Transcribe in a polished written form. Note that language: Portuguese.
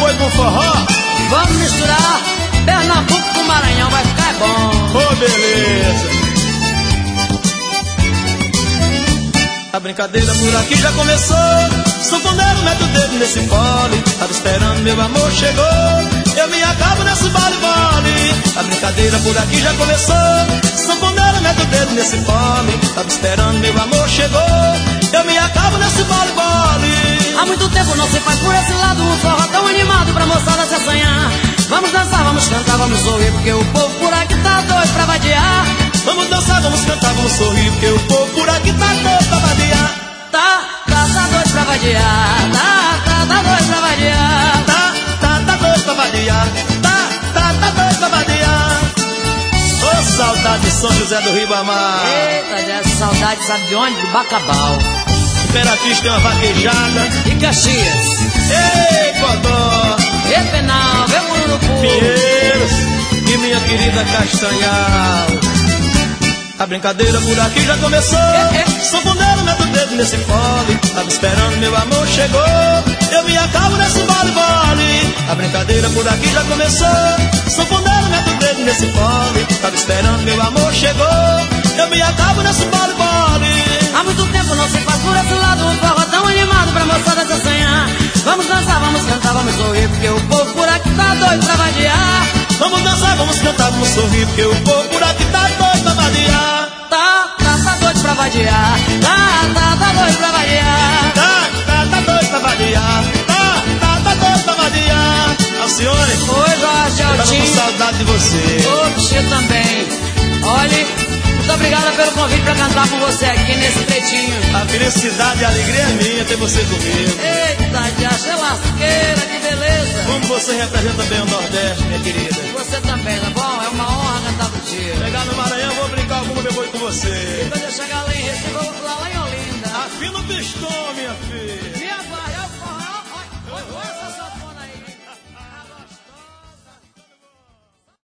depois do forró? Vamos misturar Pernambuco com Maranhão, vai ficar bom. Ô, beleza. A brincadeira por aqui já começou. Sanfoneiro mete o dedo nesse fole. Tava esperando, meu amor chegou. Eu me acabo nesse vale-vale. A brincadeira por aqui já começou. Sanfoneiro mete o dedo nesse fole. Tava esperando, meu amor chegou. Eu me acabo nesse vale-vale. Há muito tempo não se faz por esse lado um forró tão animado pra moçada se assanhar. Vamos dançar, vamos cantar, vamos sorrir, porque o povo por aqui tá doido pra vadiar. Vamos dançar, vamos cantar, vamos sorrir, porque o povo por aqui tá doido pra vadiar. Tá doido pra vadiar. Tá doido pra vadiar. Tá doido pra vadiar. Tá doido pra vadiar. Ô, saudade de São José do Ribamar. Eita, dessa saudade, sabe de onde? Do Bacabal. Imperatriz tem uma vaquejada. E Caxias. Ei, Codó. E Penal, vê o Urubu. Pinheiros e minha querida Castanhal. A brincadeira por aqui já começou. Sanfoneiro mete o dedo nesse fole. Tava esperando, meu amor chegou. Eu me acabo nesse vale-vale. A brincadeira por aqui já começou. Sanfoneiro mete o dedo nesse fole. Tava esperando, meu amor chegou. Eu me acabo nesse vale-vale. Há muito tempo não se faz por esse lado um forró tão animado pra moçada se assanhar. Vamos dançar, vamos cantar, vamos sorrir, porque o povo por aqui tá doido pra vadiar. Vamos dançar, vamos cantar, vamos sorrir, porque o povo por aqui tá doido pra vadiar. Tá doido pra vadiar. Tá doido pra vadiar. Tá doido pra vadiar. Tá doido pra vadiar. Alcione, Oi, Jorge eu tava com Altinho. saudade de você. Ô, Tio também. Olha, muito obrigada pelo convite pra cantar com você aqui nesse pretinho. A felicidade e a alegria é minha ter você comigo. Eita, de achei lasqueira, que beleza. Como você representa bem o Nordeste, minha querida. Você também, tá bom? É uma honra cantar contigo. Chegar no Maranhão, vou brincar alguma depois com você. E quando eu chegar lá em Recife, eu vou lá em Olinda. Afina o pistão, minha filha.